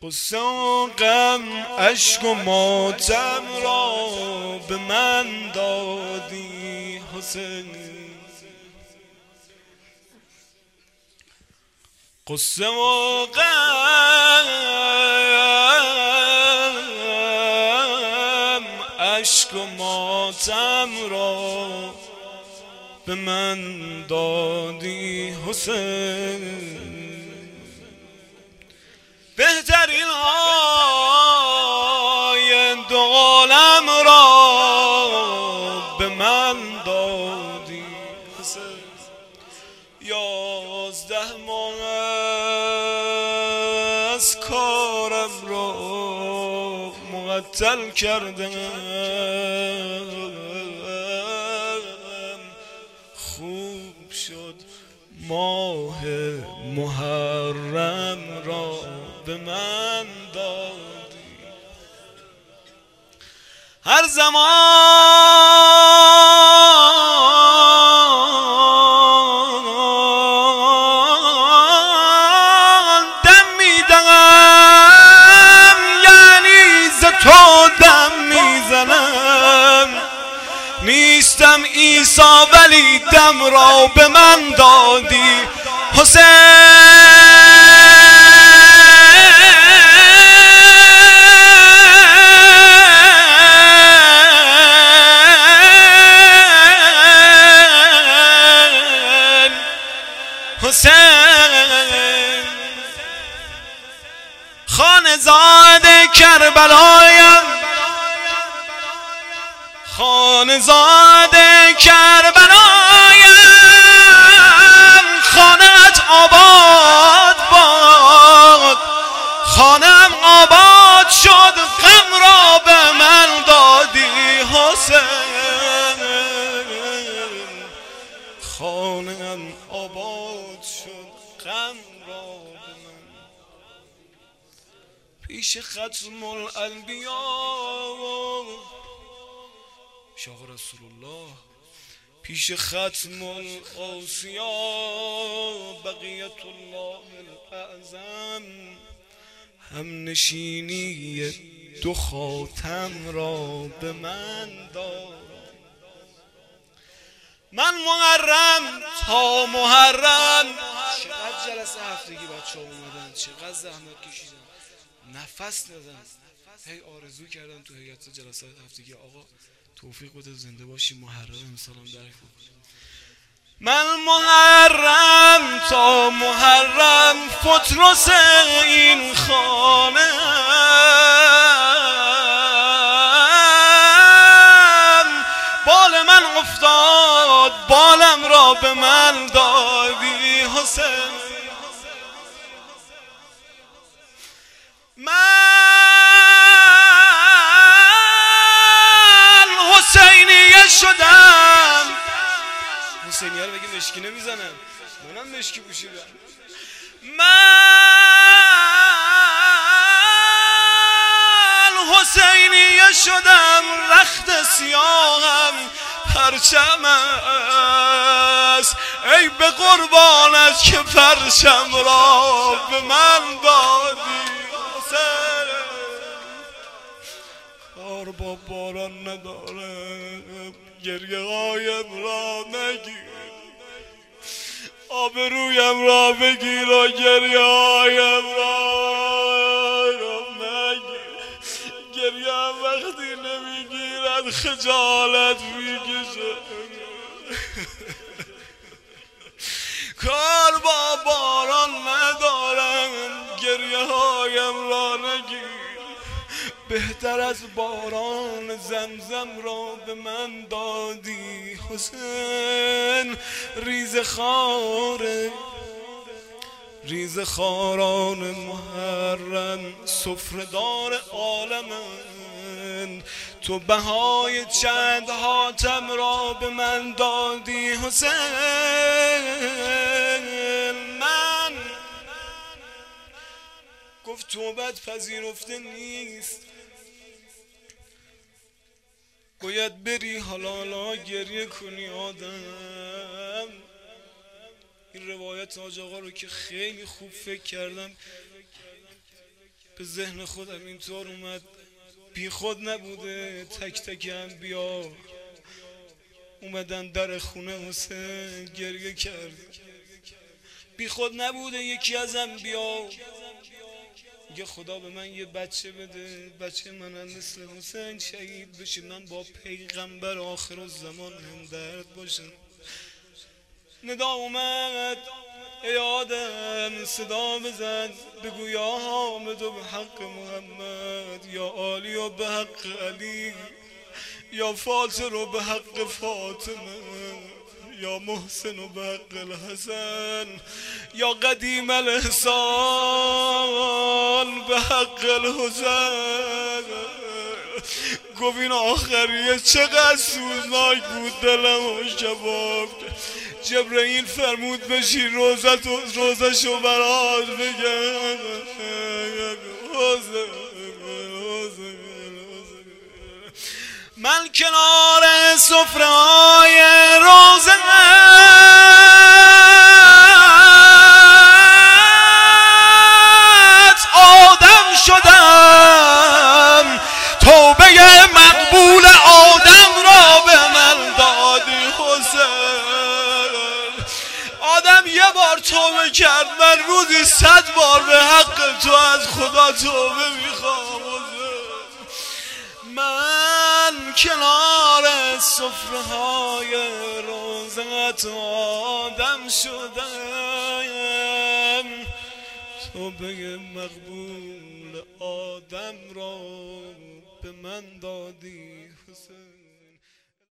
قصه و غم اشک و ماتم را به من دادی حسین. قصه و غم اشک و ماتم را به من دادی حسین. بهترین های دو عالم را به من دادی حسین. 11 ماه از کارم را معطل کردم، خوب شد ماه محرم را به من دادی. هر زمان دم میدهم، یعنی ز تو دم میزنم. نیستم عیسی ولی دم را به من دادی حسین. حسین خانزاده کربلایم، خانزاده کربلایم. خانت آباد باد، خانم آباد شد، غم را به من دادی حسین. خانم آباد شد، غم را به من. پیش ختم الانبیا شاه رسول الله، پیش ختم الاوصیا بقیت الله الاعظم، هم نشینی دو خاتم را به من داد. من محرم تا محرم، چقدر جلسه هفتگی بچه ها اومدن، چقدر زحمت کشیدن، نفس ندن، هی آرزو کردن تو هیئت جلسات هفتگی آقا توفیق بده زنده باشی، محرم امسالم درک بکنی. من محرم تا محرم فطرس این خانه، بال من افتاد، بالم را به من دادی حسین. من حسینیه شدم. حسینیه رو بگی مشکی نمیزنم، منم مشکی پوشیدم. من حسینیه شدم، رخت سیاهم پرچم است. ای به قربانت که پرچم را به من دادی حسین. کار با باران ندارم، گریه هایم را نگیر، آبرویم را بگیر و گریه هایم را نگیر. گریه هم وقتی نمیگیرد خجالت میکشه. کار با باران ندارم، گریه هایم را نگیر. بهتر از باران زمزم را به من دادی حسین. ریز خاران محرم سفره‌دار عالمند. تو بهای چند حاتم را به من دادی حسین. من گفت توبت پذیرفته نیست، باید بری حالا گریه کنی آدم. این روایت حاج آقا رو که خیلی خوب فکر کردم به ذهن خودم اینطور اومد بی خود نبوده تک تک انبیا اومدن در خونه حسین گریه کرد. بی خود نبوده یکی از انبیا میگه خدا به من یه بچه بده، بچه منم مثل حسین شهید بشه، من با پیغمبر آخر الزمان هم درد باشم. ندا اومد ای آدم صدا بزن بگو یا حامد و به حق محمد، یا عالی و به حق علی، یا فاطر و به حق فاطمه، یا محسن و به حق الحسن، یا قدیم الاحسان به حق الحسن. گفت این آخریه چقدر سوزناک بود دلم و شباب. جبرئیل فرمود بشی روزشو برات بگم. من کنار سفره های روزت آدم شدم، توبه مقبول آدم را به من دادی حسین. آدم یه بار توبه کرد، من روزی 100 بار به حق تو از خدا توبه میخوام حسین. من کنار سفره های روزت آدم شدم، توبه مقبول آدم را به من دادی حسین.